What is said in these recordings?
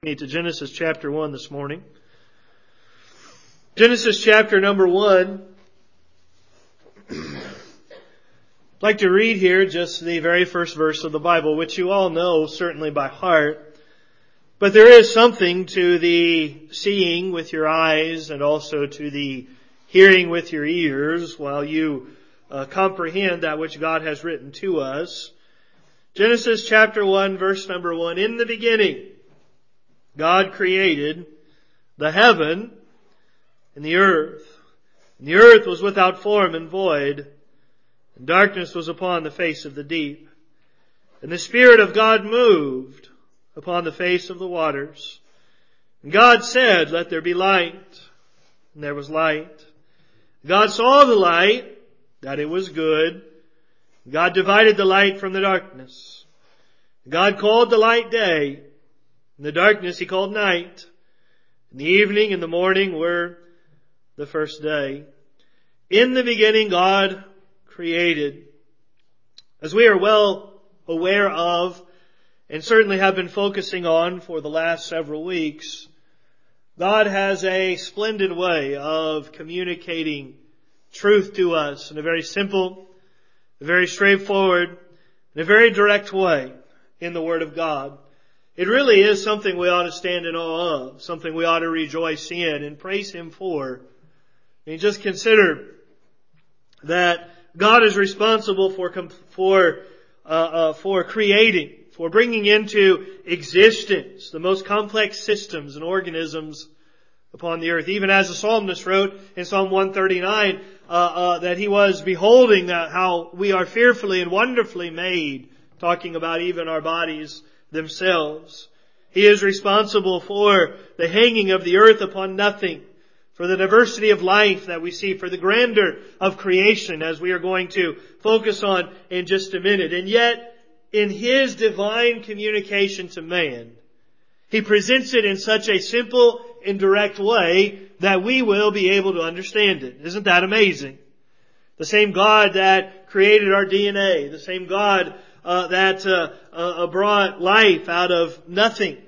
To Genesis chapter 1 this morning. Genesis chapter number 1. I'd like to read here just the very first verse of the Bible, which you all know certainly by heart. But there is something to the seeing with your eyes and also to the hearing with your ears while you comprehend that which God has written to us. Genesis chapter 1 verse number 1. In the beginning, God created the heaven and the earth. And the earth was without form and void, and darkness was upon the face of the deep. And the Spirit of God moved upon the face of the waters. And God said, "Let there be light." And there was light. God saw the light, that it was good. God divided the light from the darkness. God called the light day, and the darkness He called night. And the evening and the morning were the first day. In the beginning God created. As we are well aware of, and certainly have been focusing on for the last several weeks, God has a splendid way of communicating truth to us in a very simple, a very straightforward, and a very direct way in the Word of God. It really is something we ought to stand in awe of, something we ought to rejoice in and praise Him for. And just consider that God is responsible for creating, for bringing into existence the most complex systems and organisms upon the earth. Even as the psalmist wrote in Psalm 139, that he was beholding that how we are fearfully and wonderfully made, talking about even our bodies themselves. He is responsible for the hanging of the earth upon nothing, for the diversity of life that we see, for the grandeur of creation, as we are going to focus on in just a minute. And yet, in His divine communication to man, He presents it in such a simple and direct way that we will be able to understand it. Isn't that amazing? The same God that created our DNA, the same God that brought life out of nothing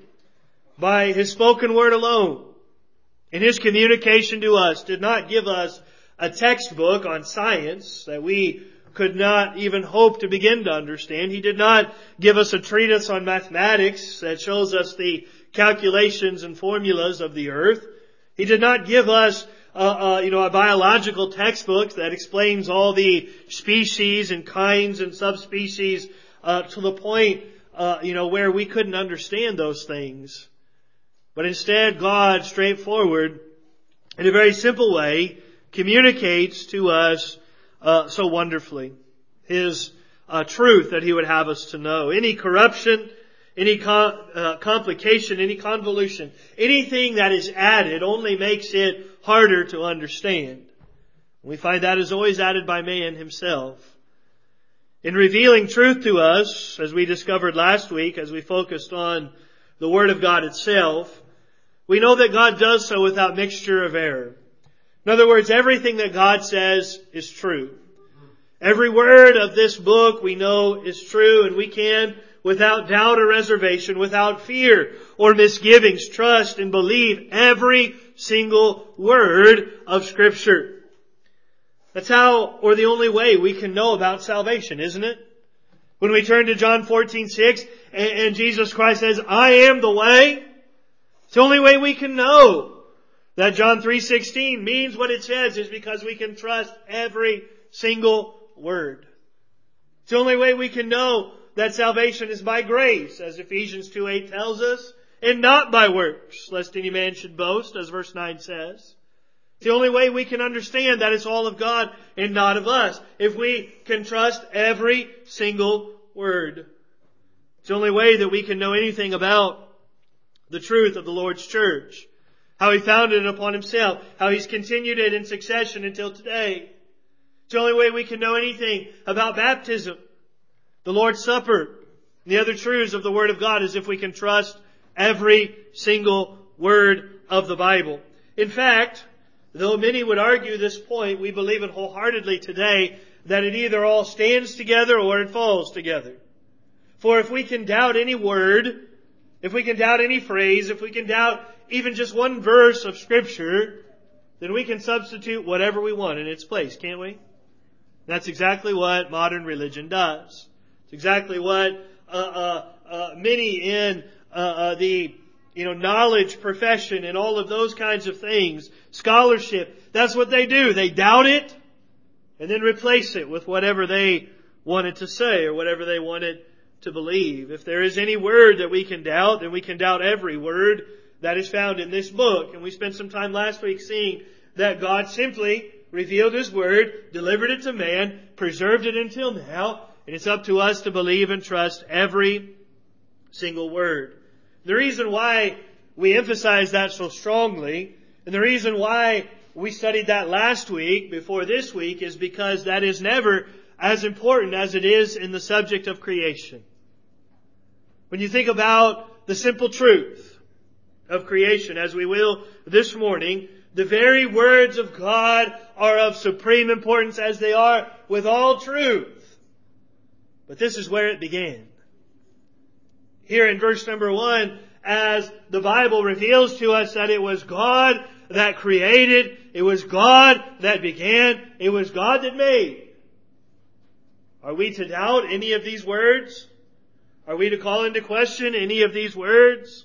by His spoken word alone, in His communication to us, did not give us a textbook on science that we could not even hope to begin to understand. He did not give us a treatise on mathematics that shows us the calculations and formulas of the earth. He did not give us a biological textbook that explains all the species and kinds and subspecies to the point where we couldn't understand those things. But instead, God, straightforward, in a very simple way, communicates to us so wonderfully His truth that He would have us to know. Any corruption, any complication, any convolution, anything that is added only makes it harder to understand. We find that is always added by man himself. In revealing truth to us, as we discovered last week, as we focused on the Word of God itself, we know that God does so without mixture of error. In other words, everything that God says is true. Every word of this book we know is true, and we can, without doubt or reservation, without fear or misgivings, trust and believe every single word of Scripture. That's how, or the only way we can know about salvation, isn't it? When we turn to John 14:6, and Jesus Christ says, "I am the way," it's the only way we can know that John 3:16 means what it says, is because we can trust every single word. It's the only way we can know that salvation is by grace, as Ephesians 2:8 tells us, and not by works, lest any man should boast, as verse 9 says. It's the only way we can understand that it's all of God and not of us, if we can trust every single word. It's the only way that we can know anything about the truth of the Lord's church, how He founded it upon Himself, how He's continued it in succession until today. It's the only way we can know anything about baptism, the Lord's Supper, and the other truths of the Word of God, is if we can trust every single word of the Bible. In fact, though many would argue this point, we believe it wholeheartedly today that it either all stands together or it falls together. For if we can doubt any word, if we can doubt any phrase, if we can doubt even just one verse of Scripture, then we can substitute whatever we want in its place, can't we? That's exactly what modern religion does. It's exactly what many in the knowledge profession and all of those kinds of things, scholarship, that's what they do. They doubt it and then replace it with whatever they wanted to say or whatever they wanted to believe. If there is any word that we can doubt, then we can doubt every word that is found in this book. And we spent some time last week seeing that God simply revealed His Word, delivered it to man, preserved it until now, and it's up to us to believe and trust every single word. The reason why we emphasize that so strongly, and the reason why we studied that last week before this week, is because that is never as important as it is in the subject of creation. When you think about the simple truth of creation, as we will this morning, the very words of God are of supreme importance, as they are with all truth. But this is where it began. Here in verse number 1, as the Bible reveals to us that it was God that created, it was God that began, it was God that made. Are we to doubt any of these words? Are we to call into question any of these words?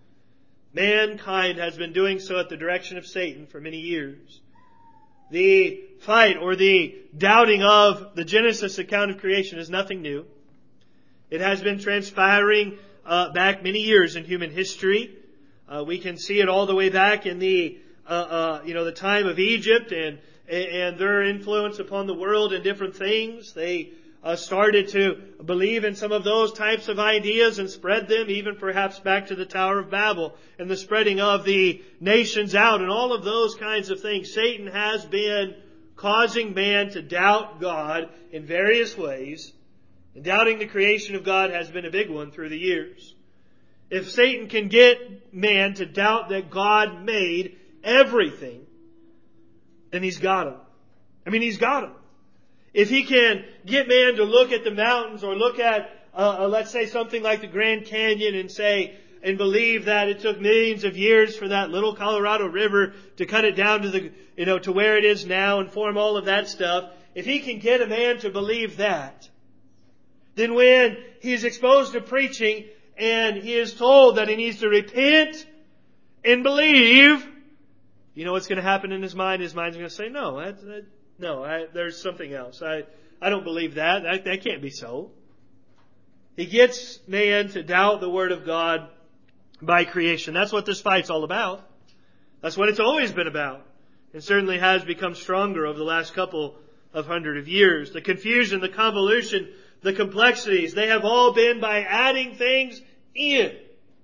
Mankind has been doing so at the direction of Satan for many years. The fight or the doubting of the Genesis account of creation is nothing new. It has been transpiring back many years in human history. We can see it all the way back in the time of Egypt and their influence upon the world and different things. They started to believe in some of those types of ideas and spread them even perhaps back to the Tower of Babel and the spreading of the nations out and all of those kinds of things. Satan has been causing man to doubt God in various ways. And doubting the creation of God has been a big one through the years. If Satan can get man to doubt that God made everything, then he's got him. He's got him. If he can get man to look at the mountains or look at, let's say, something like the Grand Canyon and believe that it took millions of years for that little Colorado River to cut it down to to where it is now and form all of that stuff. If he can get a man to believe that, then when he is exposed to preaching and he is told that he needs to repent and believe, you know what's going to happen in his mind? His mind's going to say, no, there's something else. I don't believe that. That can't be so. He gets man to doubt the Word of God by creation. That's what this fight's all about. That's what it's always been about. It certainly has become stronger over the last couple of hundred of years. The confusion, the convolution, the complexities, they have all been by adding things in.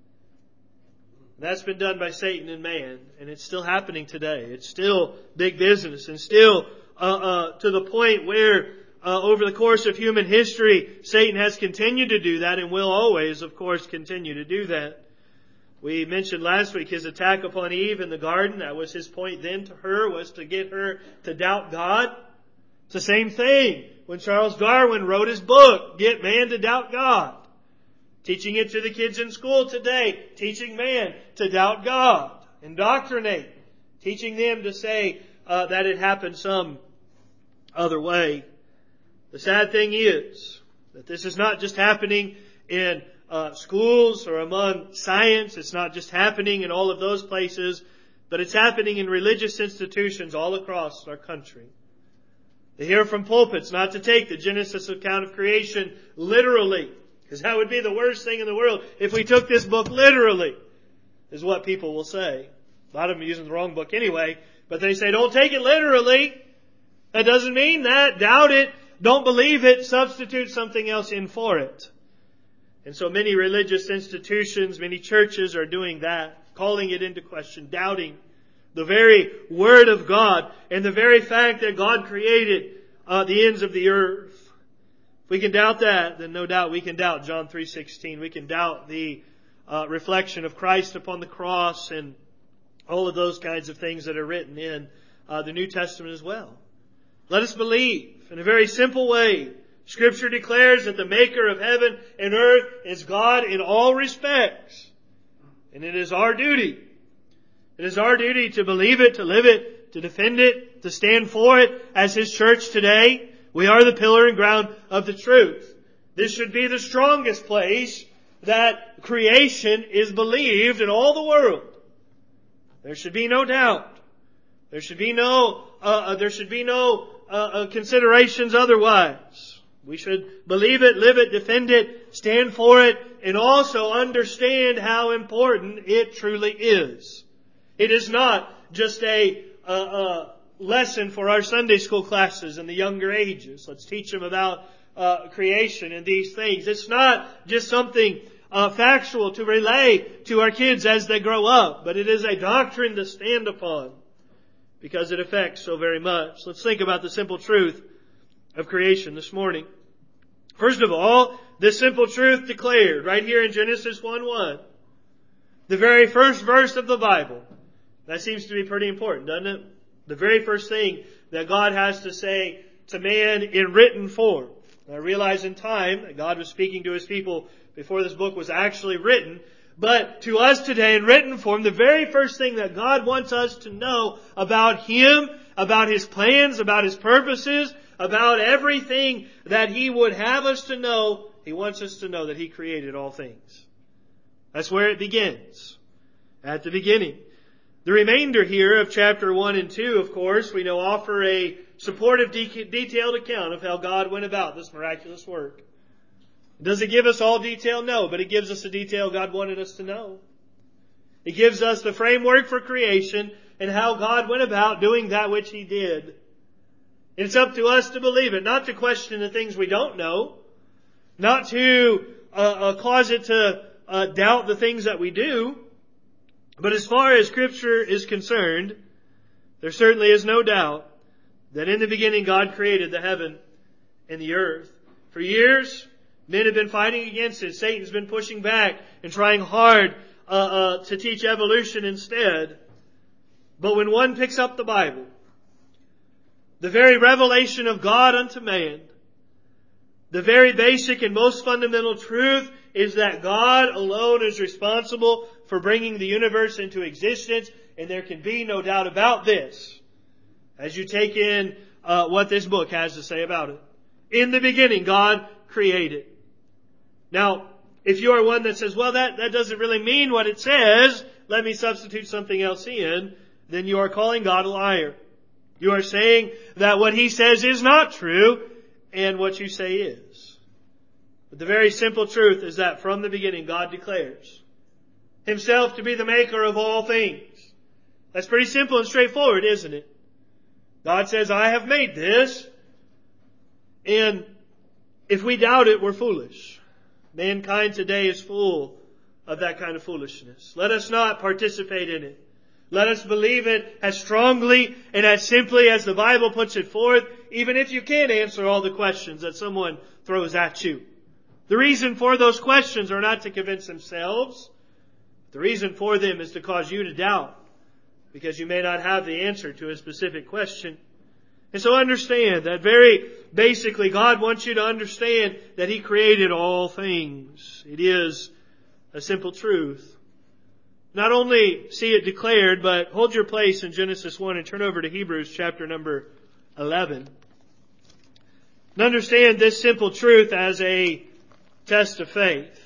That's been done by Satan and man, and it's still happening today. It's still big business, and still to the point where over the course of human history, Satan has continued to do that and will always, of course, continue to do that. We mentioned last week his attack upon Eve in the garden. That was his point then to her, was to get her to doubt God. It's the same thing when Charles Darwin wrote his book, Get Man to Doubt God. Teaching it to the kids in school today, teaching man to doubt God. Indoctrinate, teaching them to say that it happened some other way. The sad thing is that this is not just happening in schools or among science. It's not just happening in all of those places, but it's happening in religious institutions all across our country. They hear from pulpits not to take the Genesis account of creation literally, because that would be the worst thing in the world if we took this book literally, is what people will say. A lot of them are using the wrong book anyway, but they say, don't take it literally. That doesn't mean that. Doubt it. Don't believe it. Substitute something else in for it. And so many religious institutions, many churches are doing that, calling it into question, doubting the very Word of God and the very fact that God created the ends of the earth. If we can doubt that, then no doubt we can doubt John 3:16. We can doubt the reflection of Christ upon the cross and all of those kinds of things that are written in the New Testament as well. Let us believe in a very simple way. Scripture declares that the Maker of heaven and earth is God in all respects. And it is our duty. It is our duty to believe it, to live it, to defend it, to stand for it as His church today. We are the pillar and ground of the truth. This should be the strongest place that creation is believed in all the world. There should be no doubt. There should be no considerations otherwise. We should believe it, live it, defend it, stand for it, and also understand how important it truly is. It is not just a lesson for our Sunday school classes in the younger ages. Let's teach them about creation and these things. It's not just something factual to relay to our kids as they grow up, but it is a doctrine to stand upon because it affects so very much. Let's think about the simple truth of creation this morning. First of all, this simple truth declared right here in Genesis 1:1, the very first verse of the Bible. That seems to be pretty important, doesn't it? The very first thing that God has to say to man in written form. I realize in time that God was speaking to His people before this book was actually written. But to us today in written form, the very first thing that God wants us to know about Him, about His plans, about His purposes, about everything that He would have us to know, He wants us to know that He created all things. That's where it begins. At the beginning. The remainder here of chapter 1 and 2, of course, we know offer a supportive, detailed account of how God went about this miraculous work. Does it give us all detail? No, but it gives us the detail God wanted us to know. It gives us the framework for creation and how God went about doing that which He did. It's up to us to believe it, not to question the things we don't know, not to cause it to doubt the things that we do. But as far as Scripture is concerned, there certainly is no doubt that in the beginning God created the heaven and the earth. For years, men have been fighting against it. Satan's been pushing back and trying hard to teach evolution instead. But when one picks up the Bible, the very revelation of God unto man, the very basic and most fundamental truth is that God alone is responsible for bringing the universe into existence, and there can be no doubt about this as you take in what this book has to say about it. In the beginning, God created. Now, if you are one that says, well, that doesn't really mean what it says, let me substitute something else in, then you are calling God a liar. You are saying that what He says is not true, and what you say is. But the very simple truth is that from the beginning, God declares Himself to be the maker of all things. That's pretty simple and straightforward, isn't it? God says, I have made this. And if we doubt it, we're foolish. Mankind today is full of that kind of foolishness. Let us not participate in it. Let us believe it as strongly and as simply as the Bible puts it forth, even if you can't answer all the questions that someone throws at you. The reason for those questions are not to convince themselves. The reason for them is to cause you to doubt, because you may not have the answer to a specific question. And so understand that very basically God wants you to understand that He created all things. It is a simple truth. Not only see it declared, but hold your place in Genesis 1 and turn over to Hebrews chapter number 11. And understand this simple truth as a test of faith.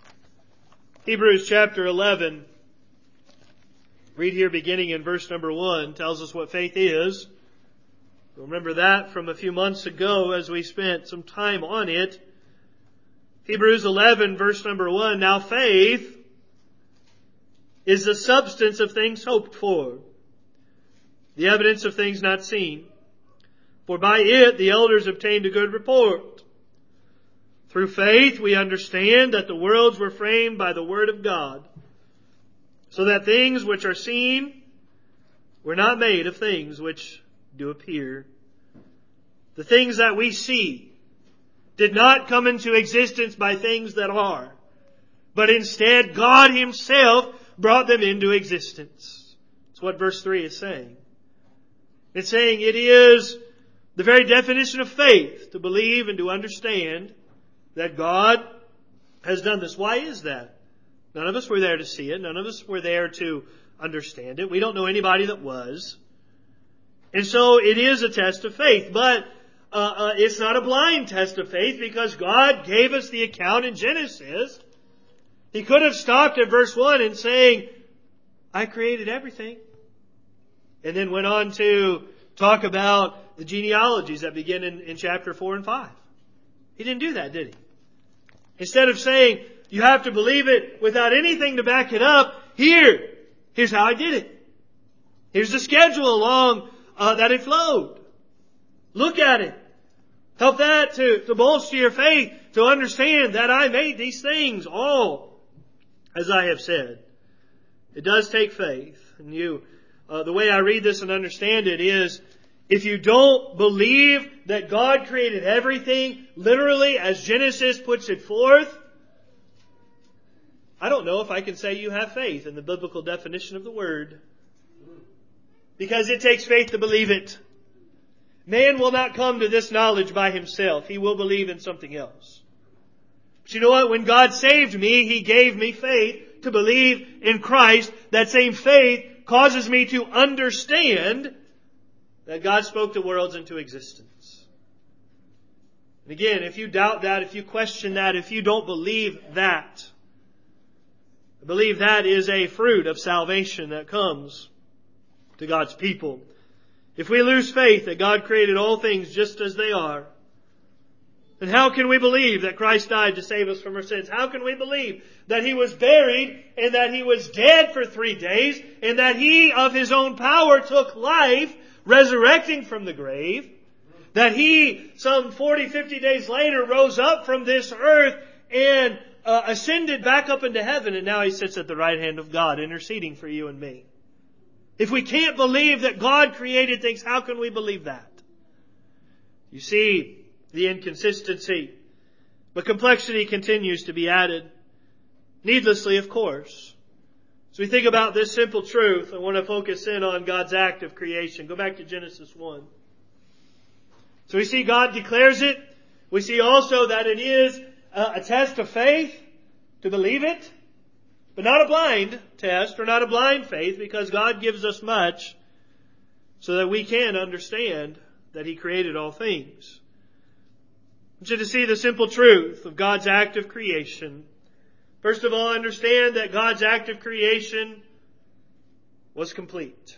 Hebrews chapter 11, read here beginning in verse number 1, tells us what faith is. Remember that from a few months ago as we spent some time on it. Hebrews 11 verse number 1, now faith is the substance of things hoped for, the evidence of things not seen. For by it the elders obtained a good report. Through faith we understand that the worlds were framed by the word of God, so that things which are seen were not made of things which do appear. The things that we see did not come into existence by things that are, but instead God Himself brought them into existence. That's what verse 3 is saying. It's saying it is the very definition of faith to believe and to understand that God has done this. Why is that? None of us were there to see it. None of us were there to understand it. We don't know anybody that was. And so it is a test of faith. But it's not a blind test of faith because God gave us the account in Genesis. He could have stopped at verse 1 and saying, I created everything. And then went on to talk about the genealogies that begin in chapter 4 and 5. He didn't do that, did he? Instead of saying, you have to believe it without anything to back it up, here's how I did it. Here's the schedule along that it flowed. Look at it. Help that to bolster your faith, to understand that I made these things all, as I have said. It does take faith. And the way I read this and understand it is, if you don't believe that God created everything, literally as Genesis puts it forth, I don't know if I can say you have faith in the biblical definition of the word. Because it takes faith to believe it. Man will not come to this knowledge by himself. He will believe in something else. But you know what? When God saved me, He gave me faith to believe in Christ. That same faith causes me to understand that God spoke the worlds into existence. And again, if you doubt that, if you question that, if you don't believe that, I believe that is a fruit of salvation that comes to God's people. If we lose faith that God created all things just as they are, then how can we believe that Christ died to save us from our sins? How can we believe that He was buried and that He was dead for 3 days and that He of His own power took life, resurrecting from the grave, that He some 40, 50 days later rose up from this earth and ascended back up into heaven, and now He sits at the right hand of God interceding for you and me? If we can't believe that God created things, how can we believe that? You see the inconsistency. But complexity continues to be added. Needlessly, of course. So we think about this simple truth. I want to focus in on God's act of creation. Go back to Genesis 1. So we see God declares it. We see also that it is a test of faith to believe it. But not a blind test or not a blind faith, because God gives us much so that we can understand that He created all things. I want you to see the simple truth of God's act of creation. First of all, understand that God's act of creation was complete.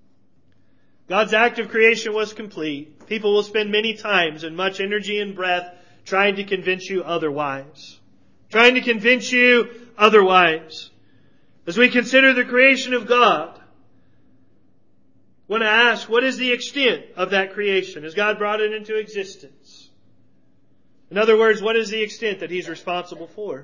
God's act of creation was complete. People will spend many times and much energy and breath trying to convince you otherwise. Trying to convince you otherwise. As we consider the creation of God, I want to ask, what is the extent of that creation? Has God brought it into existence? In other words, what is the extent that He's responsible for?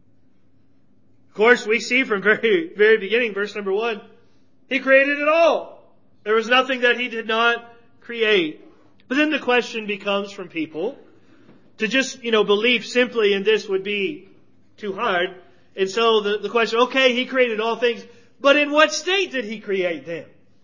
Of course, we see from very, very beginning, verse number 1, He created it all. There was nothing that He did not create. But then the question becomes from people, to just, believe simply in this would be too hard. And so the question, okay, He created all things, but in what state did He create them?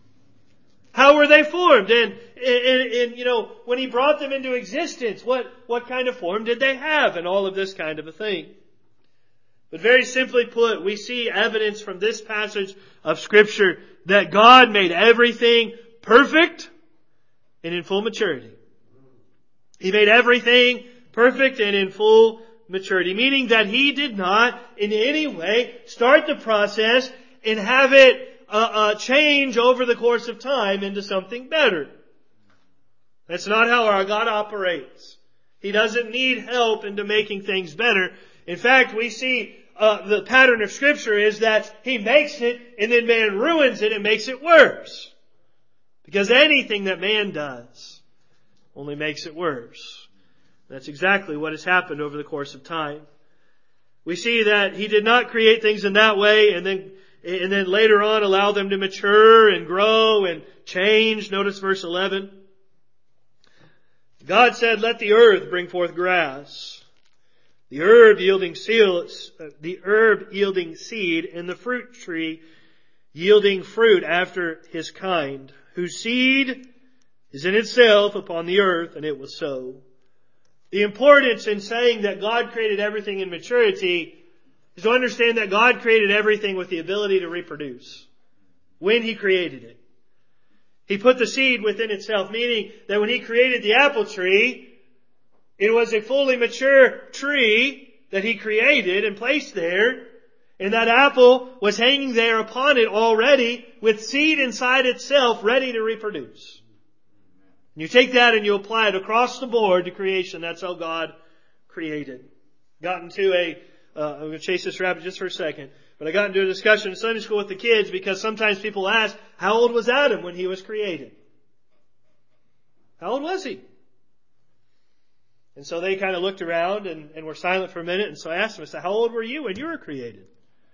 How were they formed? And when He brought them into existence, what kind of form did they have? And all of this kind of a thing. But very simply put, we see evidence from this passage of Scripture that God made everything perfect and in full maturity. He made everything perfect and in full maturity, meaning that He did not in any way start the process and have it change over the course of time into something better. That's not how our God operates. He doesn't need help into making things better. In fact, we see the pattern of Scripture is that He makes it and then man ruins it and makes it worse. Because anything that man does only makes it worse. That's exactly what has happened over the course of time. We see that He did not create things in that way and then later on allow them to mature and grow and change. Notice verse 11. God said, let the earth bring forth grass, the herb yielding seed, and the fruit tree yielding fruit after his kind, whose seed is in itself upon the earth, and it was so. The importance in saying that God created everything in maturity is to understand that God created everything with the ability to reproduce. When He created it. He put the seed within itself, meaning that when He created the apple tree, it was a fully mature tree that He created and placed there. And that apple was hanging there upon it already with seed inside itself ready to reproduce. And you take that and you apply it across the board to creation. That's how God created. Got into I'm going to chase this rabbit just for a second. But I got into a discussion in Sunday school with the kids because sometimes people ask, how old was Adam when he was created? How old was he? And so they kind of looked around and were silent for a minute. And so I asked them, I said, how old were you when you were created?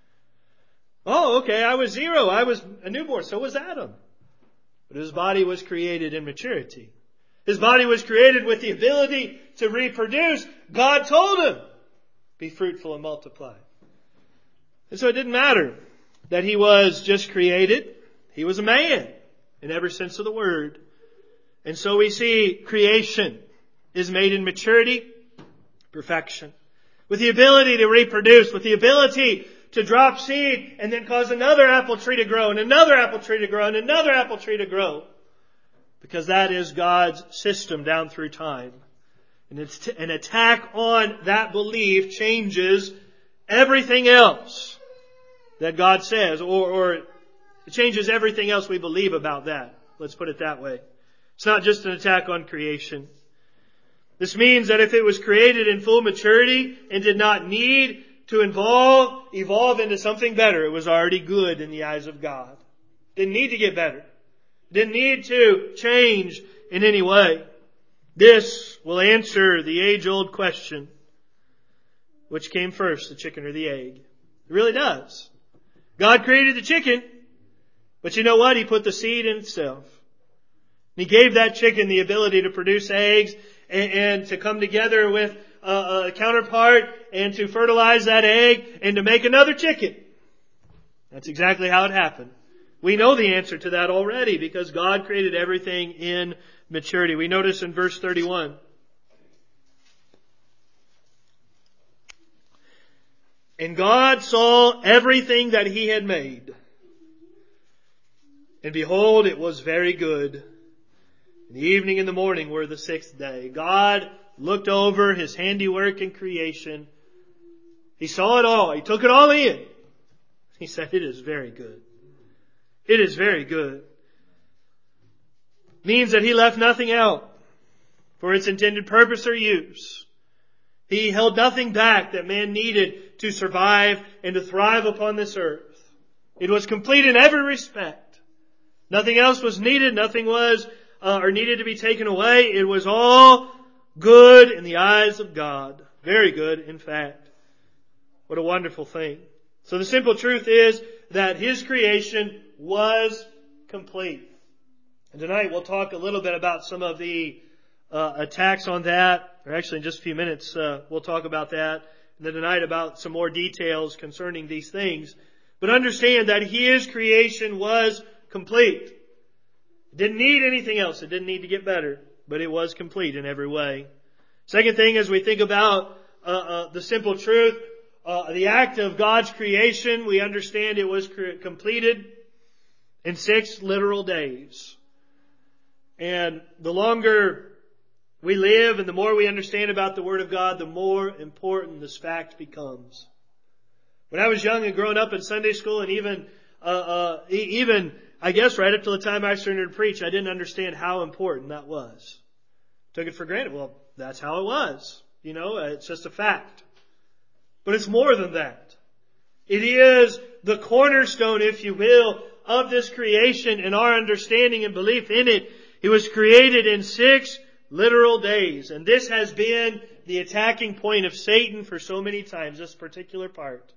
Oh, okay, I was 0. I was a newborn. So was Adam. But his body was created in maturity. His body was created with the ability to reproduce. God told him, be fruitful and multiply. And so it didn't matter that he was just created. He was a man in every sense of the word. And so we see creation is made in maturity, perfection. With the ability to reproduce, with the ability to drop seed and then cause another apple tree to grow and another apple tree to grow and another apple tree to grow. Because that is God's system down through time. And it's an attack on that belief changes everything else that God says, or it changes everything else we believe about that. Let's put it that way. It's not just an attack on creation. This means that if it was created in full maturity and did not need to evolve into something better, it was already good in the eyes of God. Didn't need to get better. Didn't need to change in any way. This will answer the age-old question, which came first, the chicken or the egg? It really does. God created the chicken, but you know what? He put the seed in itself. He gave that chicken the ability to produce eggs and to come together with a counterpart and to fertilize that egg and to make another chicken. That's exactly how it happened. We know the answer to that already because God created everything in maturity. We notice in verse 31. And God saw everything that He had made. And behold, it was very good. And the evening and the morning were the 6th day. God looked over His handiwork in creation. He saw it all. He took it all in. He said, it is very good. It is very good. Means that He left nothing out for its intended purpose or use. He held nothing back that man needed to survive and to thrive upon this earth. It was complete in every respect. Nothing else was needed. Nothing was or needed to be taken away. It was all good in the eyes of God. Very good, in fact. What a wonderful thing. So the simple truth is that His creation was complete. And tonight we'll talk a little bit about some of the attacks on that. Or actually in just a few minutes we'll talk about that. And then tonight about some more details concerning these things. But understand that His creation was complete. It didn't need anything else. It didn't need to get better. But it was complete in every way. Second thing, as we think about the simple truth, the act of God's creation, we understand it was completed in 6 literal days. And the longer we live and the more we understand about the Word of God, the more important this fact becomes. When I was young and growing up in Sunday school and even I guess right up to the time I started to preach, I didn't understand how important that was. Took it for granted. Well, that's how it was. You know, it's just a fact. But it's more than that. It is the cornerstone, if you will, of this creation and our understanding and belief in it. It was created in 6 literal days. And this has been the attacking point of Satan for so many times, this particular part.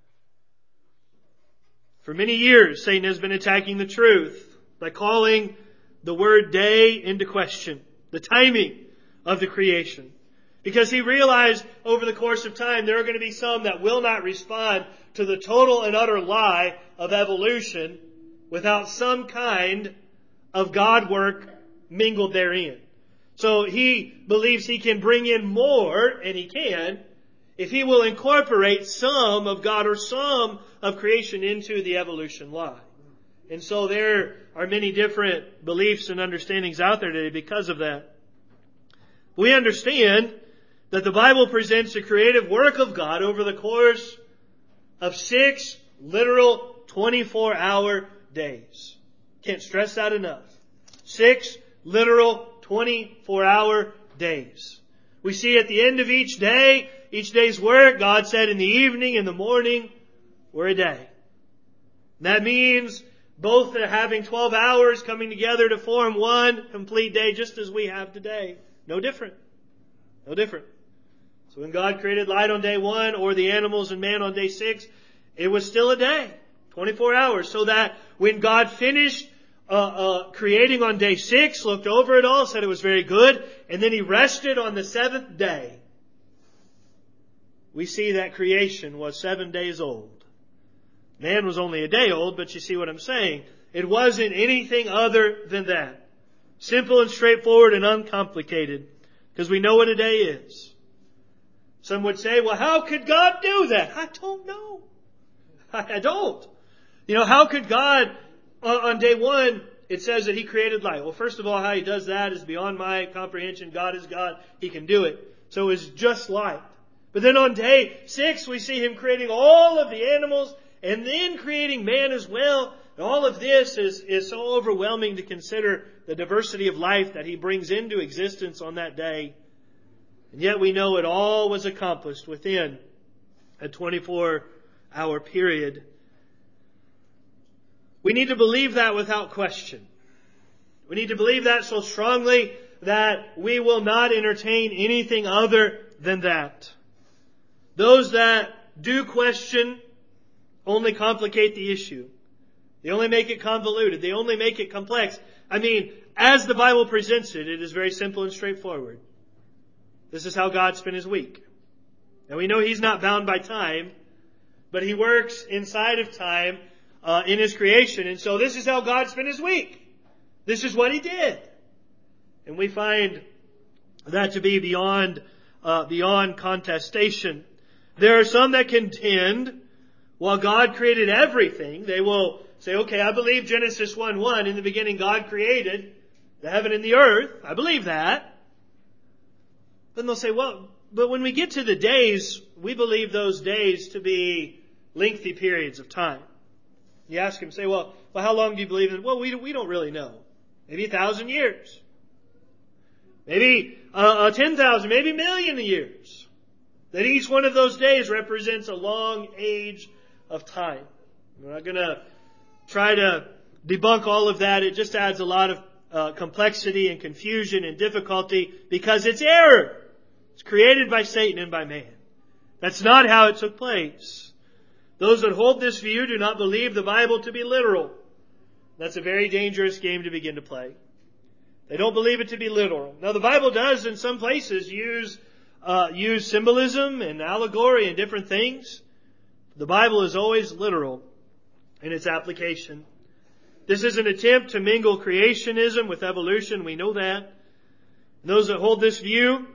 For many years, Satan has been attacking the truth by calling the word day into question, the timing of the creation. Because he realized over the course of time there are going to be some that will not respond to the total and utter lie of evolution without some kind of God work mingled therein. So he believes he can bring in more, and he can, if He will incorporate some of God or some of creation into the evolution line. And so there are many different beliefs and understandings out there today because of that. We understand that the Bible presents the creative work of God over the course of 6 literal 24-hour days. Can't stress that enough. 6 literal 24-hour days. We see at the end of each day's work, God said in the evening and the morning were a day. And that means both having 12 hours coming together to form one complete day, just as we have today. No different. No different. So when God created light on day 1 or the animals and man on day 6, it was still a day. 24 hours. So that when God finished creating on day 6, looked over it all, said it was very good, and then He rested on the 7th day, we see that creation was 7 days old. Man was only a day old, but you see what I'm saying. It wasn't anything other than that. Simple and straightforward and uncomplicated. Because we know what a day is. Some would say, well, how could God do that? I don't know. I don't. How could God, on day 1, it says that He created light. Well, first of all, how He does that is beyond my comprehension. God is God. He can do it. So it's just light. But then on day 6, we see Him creating all of the animals and then creating man as well. And all of this is so overwhelming to consider the diversity of life that He brings into existence on that day. And yet we know it all was accomplished within a 24-hour period. We need to believe that without question. We need to believe that so strongly that we will not entertain anything other than that. Those that do question only complicate the issue. They only make it convoluted. They only make it complex. As the Bible presents it, it is very simple and straightforward. This is how God spent His week. Now we know He's not bound by time, but He works inside of time in His creation. And so this is how God spent His week. This is what He did. And we find that to be beyond contestation. There are some that contend, while God created everything, they will say, okay, I believe Genesis 1:1. In the beginning God created the heaven and the earth. I believe that. Then they'll say, well, but when we get to the days, we believe those days to be lengthy periods of time. You ask him, say, well, how long do you believe in? Well, we don't really know. Maybe 1,000 years. Maybe 10,000, maybe 1,000,000 years. That each one of those days represents a long age of time. We're not going to try to debunk all of that. It just adds a lot of complexity and confusion and difficulty because it's error. It's created by Satan and by man. That's not how it took place. Those that hold this view do not believe the Bible to be literal. That's a very dangerous game to begin to play. They don't believe it to be literal. Now the Bible does in some places use symbolism and allegory and different things. The Bible is always literal in its application. This is an attempt to mingle creationism with evolution. We know that. And those that hold this view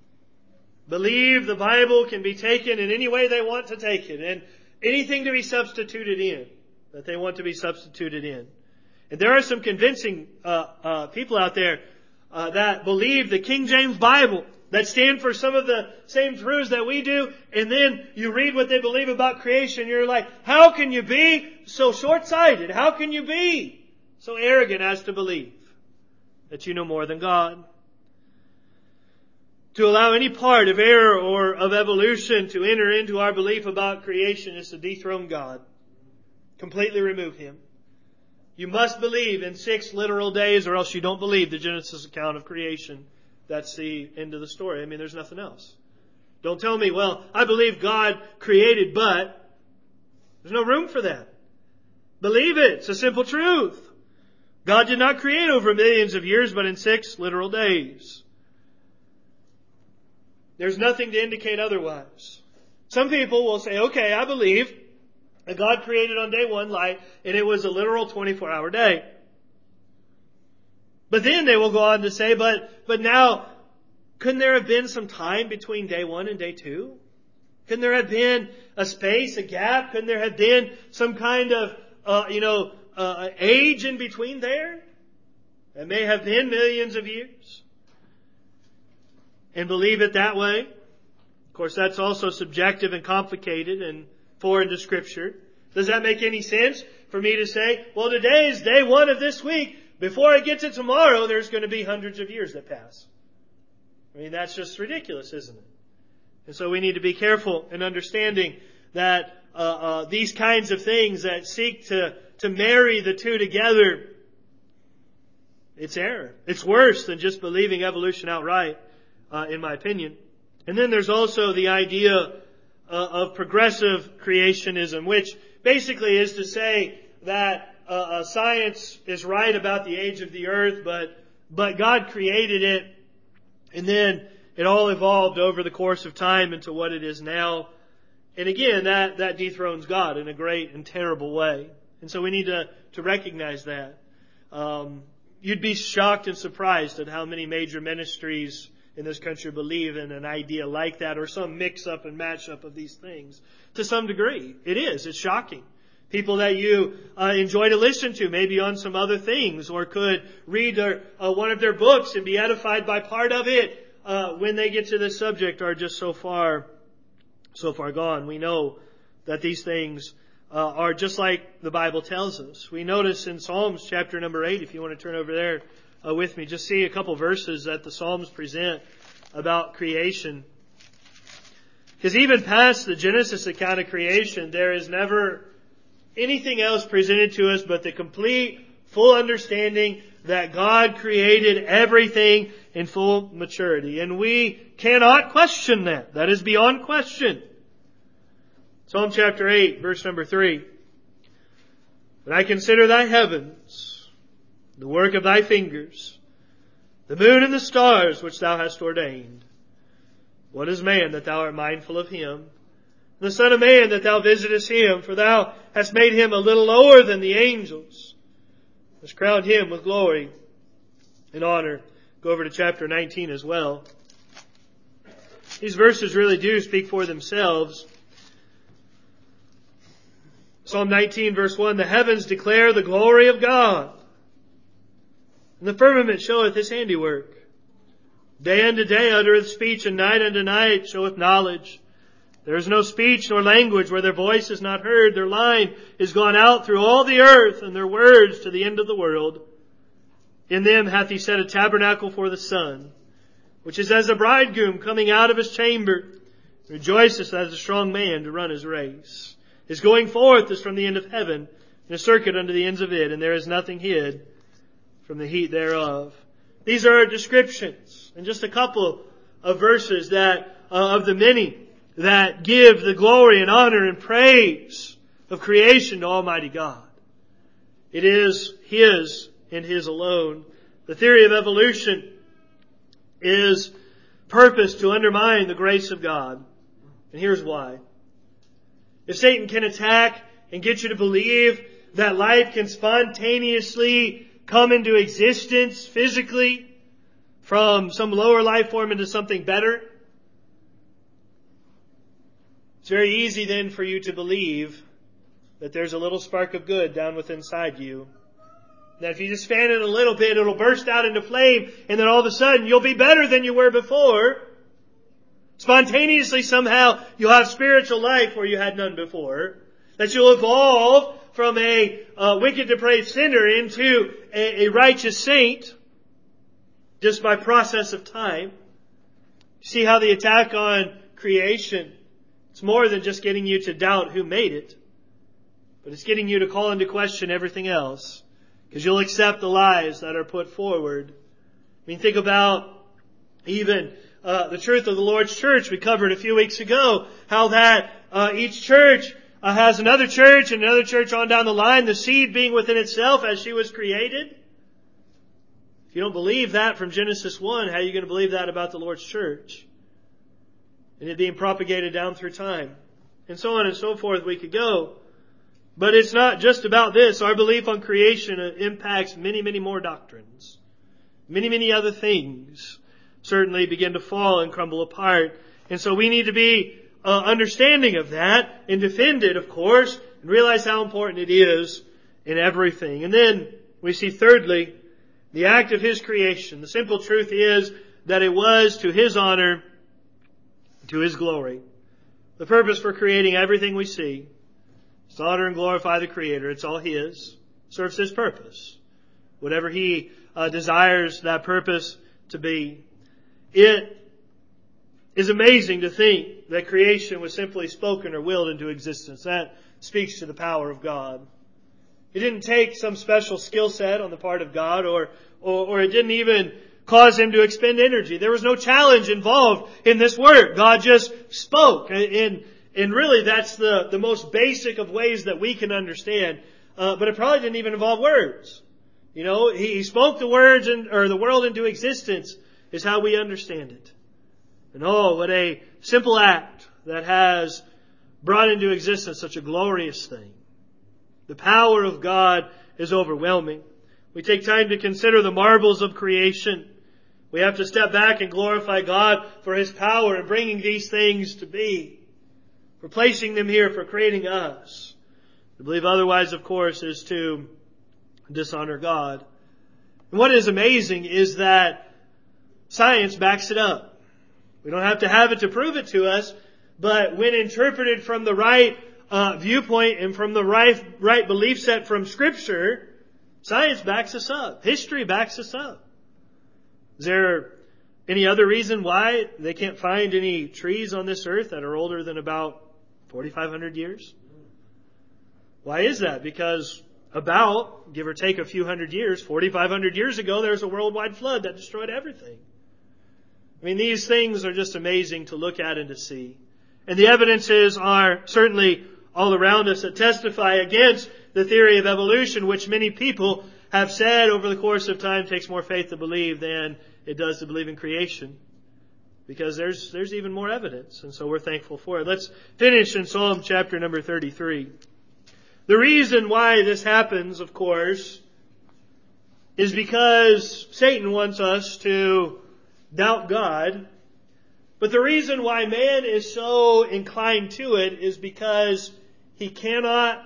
believe the Bible can be taken in any way they want to take it, and anything to be substituted in that they want to be substituted in. And there are some convincing people out there that believe the King James Bible, that stand for some of the same truths that we do, and then you read what they believe about creation, you're like, how can you be so short-sighted? How can you be so arrogant as to believe that you know more than God? To allow any part of error or of evolution to enter into our belief about creation is to dethrone God. Completely remove Him. You must believe in 6 literal days, or else you don't believe the Genesis account of creation. That's the end of the story. There's nothing else. Don't tell me, well, I believe God created, but there's no room for that. Believe it. It's a simple truth. God did not create over millions of years, but in 6 literal days. There's nothing to indicate otherwise. Some people will say, okay, I believe that God created on day 1 light, and it was a literal 24-hour day. But then they will go on to say, but now, couldn't there have been some time between day 1 and day 2? Couldn't there have been a space, a gap? Couldn't there have been some kind of, age in between there? It may have been millions of years. And believe it that way. Of course, that's also subjective and complicated and foreign to Scripture. Does that make any sense for me to say, well, today is day 1 of this week. Before I get to tomorrow, there's going to be hundreds of years that pass. I mean, that's just ridiculous, isn't it? And so we need to be careful in understanding that these kinds of things that seek to marry the two together, it's error. It's worse than just believing evolution outright, in my opinion. And then there's also the idea of progressive creationism, which basically is to say that science is right about the age of the earth, but God created it, and then it all evolved over the course of time into what it is now. And again, that dethrones God in a great and terrible way. And so we need to recognize that. You'd be shocked and surprised at how many major ministries in this country believe in an idea like that, or some mix-up and match-up of these things. To some degree, it is. It's shocking. People that you enjoy to listen to, maybe on some other things, or could read one of their books and be edified by part of it, when they get to this subject, are just so far gone. We know that these things are just like the Bible tells us. We notice in Psalms chapter number 8, if you want to turn over there with me, just see a couple verses that the Psalms present about creation. Because even past the Genesis account of creation, there is never anything else presented to us but the complete, full understanding that God created everything in full maturity. And we cannot question that. That is beyond question. Psalm chapter 8, verse number 3. When I consider thy heavens, the work of thy fingers, the moon and the stars which thou hast ordained. What is man that thou art mindful of him? The Son of Man that thou visitest him, for thou hast made him a little lower than the angels. Hast crowned him with glory and honor. Go over to chapter 19 as well. These verses really do speak for themselves. Psalm 19 verse 1, the heavens declare the glory of God, and the firmament showeth his handiwork. Day unto day uttereth speech, and night unto night showeth knowledge. There is no speech nor language where their voice is not heard. Their line is gone out through all the earth, and their words to the end of the world. In them hath he set a tabernacle for the sun, which is as a bridegroom coming out of his chamber. Rejoiceth as a strong man to run his race. His going forth is from the end of heaven, and a circuit unto the ends of it, and there is nothing hid from the heat thereof. These are descriptions, and just a couple of verses that of the many that give the glory and honor and praise of creation to Almighty God. It is His and His alone. The theory of evolution is purposed to undermine the grace of God. And here's why. If Satan can attack and get you to believe that life can spontaneously come into existence physically from some lower life form into something better, it's very easy then for you to believe that there's a little spark of good down within inside you. That if you just fan it a little bit, it'll burst out into flame, and then all of a sudden you'll be better than you were before. Spontaneously somehow you'll have spiritual life where you had none before. That you'll evolve from a wicked, depraved sinner into a righteous saint just by process of time. See how the attack on creation, it's more than just getting you to doubt who made it, but it's getting you to call into question everything else, because you'll accept the lies that are put forward. I mean, think about even the truth of the Lord's church. We covered a few weeks ago how that each church has another church and another church on down the line, the seed being within itself as she was created. If you don't believe that from Genesis 1, how are you going to believe that about the Lord's church? And it being propagated down through time. And so on and so forth we could go. But it's not just about this. Our belief on creation impacts many, many more doctrines. Many, many other things certainly begin to fall and crumble apart. And so we need to be understanding of that and defend it, of course, and realize how important it is in everything. And then we see thirdly, the act of His creation. The simple truth is that it was to His honor, to His glory. The purpose for creating everything we see is to honor and glorify the Creator. It's all His. It serves His purpose. Whatever He desires that purpose to be. It is amazing to think that creation was simply spoken or willed into existence. That speaks to the power of God. It didn't take some special skill set on the part of God, or it didn't even cause Him to expend energy. There was no challenge involved in this work. God just spoke. And really that's the most basic of ways that we can understand. But it probably didn't even involve words. You know, He spoke the words or the world into existence is how we understand it. And oh, what a simple act that has brought into existence such a glorious thing. The power of God is overwhelming. We take time to consider the marvels of creation. We have to step back and glorify God for His power in bringing these things to be. For placing them here, for creating us. To believe otherwise, of course, is to dishonor God. And what is amazing is that science backs it up. We don't have to have it to prove it to us, but when interpreted from the right viewpoint and from the right belief set from Scripture, science backs us up. History backs us up. Is there any other reason why they can't find any trees on this earth that are older than about 4,500 years? Why is that? Because about, give or take a few hundred years, 4,500 years ago, there was a worldwide flood that destroyed everything. I mean, these things are just amazing to look at and to see. And the evidences are certainly all around us that testify against the theory of evolution, which many people have said over the course of time takes more faith to believe than it does to believe in creation. Because there's even more evidence. And so we're thankful for it. Let's finish in Psalm chapter number 33. The reason why this happens, of course, is because Satan wants us to doubt God. But the reason why man is so inclined to it is because he cannot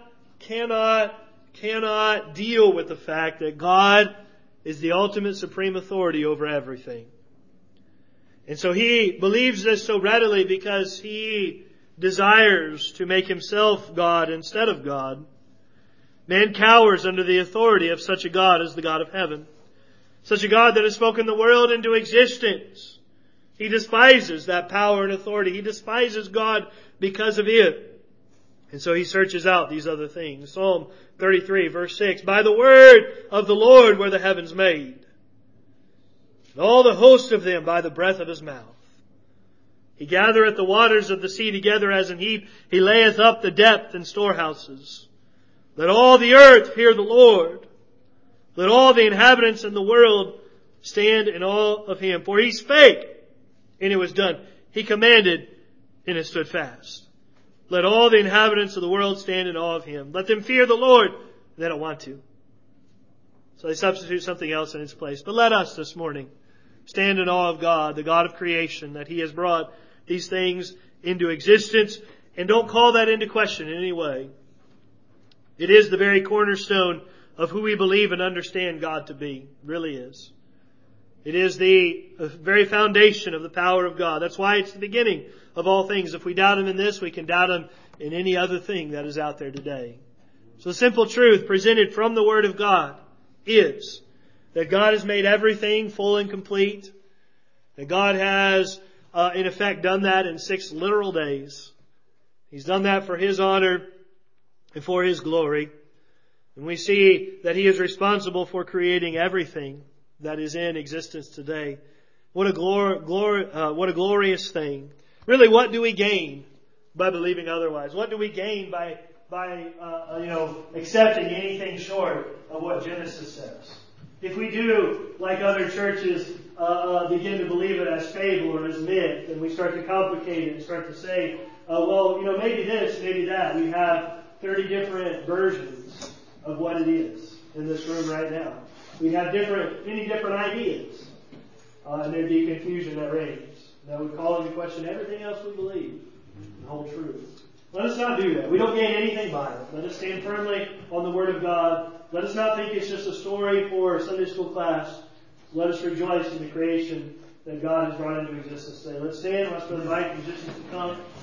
deal with the fact that God is the ultimate supreme authority over everything. And so he believes this so readily because he desires to make himself God instead of God. Man cowers under the authority of such a God as the God of heaven. Such a God that has spoken the world into existence. He despises that power and authority. He despises God because of it. And so he searches out these other things. Psalm 33 verse 6. By the word of the Lord were the heavens made, and all the host of them by the breath of His mouth. He gathereth the waters of the sea together as an heap. He layeth up the depth in storehouses. Let all the earth fear the Lord. Let all the inhabitants in the world stand in awe of Him. For He spake, and it was done. He commanded, and it stood fast. Let all the inhabitants of the world stand in awe of Him. Let them fear the Lord. They don't want to. So they substitute something else in its place. But let us this morning stand in awe of God, the God of creation, that He has brought these things into existence. And don't call that into question in any way. It is the very cornerstone of who we believe and understand God to be. It really is. It is the very foundation of the power of God. That's why it's the beginning of all things. If we doubt Him in this, we can doubt Him in any other thing that is out there today. So the simple truth presented from the Word of God is that God has made everything full and complete. That God has, in effect, done that in 6 literal days. He's done that for His honor and for His glory. And we see that He is responsible for creating everything that is in existence today. What a glorious thing. Really, what do we gain by believing otherwise? What do we gain by accepting anything short of what Genesis says? If we do, like other churches, begin to believe it as fable or as myth, and we start to complicate it and start to say, maybe this, maybe that. We have 30 different versions of what it is in this room right now. We'd have many different ideas. And there'd be confusion that reigns. That would call into question everything else we believe. and hold true. Let us not do that. We don't gain anything by it. Let us stand firmly on the Word of God. Let us not think it's just a story for Sunday school class. Let us rejoice in the creation that God has brought into existence today. Let's stand. Let's invite musicians to come.